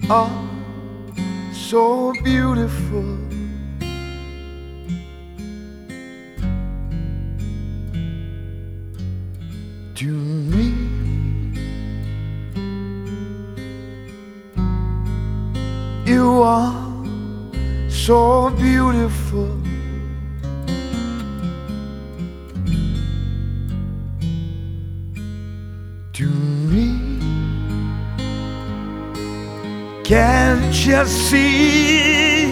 are so beautiful. To me, you are so beautiful. To me, can't you see?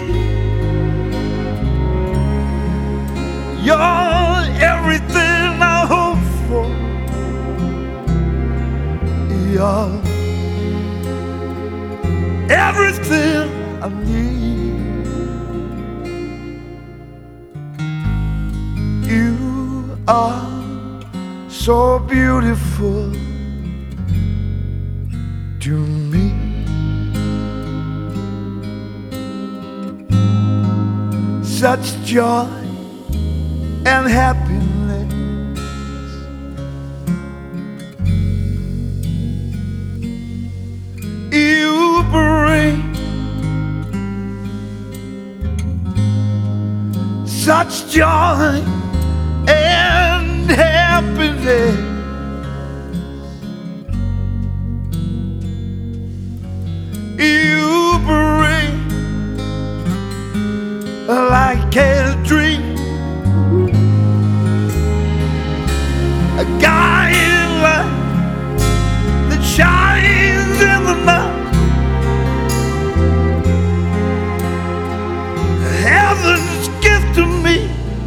You're everything I hope for. You're everything I need. You are so beautiful to me. Such joy and happiness. You bring such joy and happiness. You bring like a dream, a guiding light that shines in the night. Heaven's gift to me.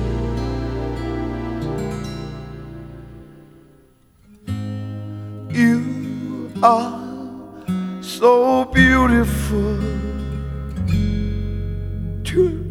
You are so beautiful to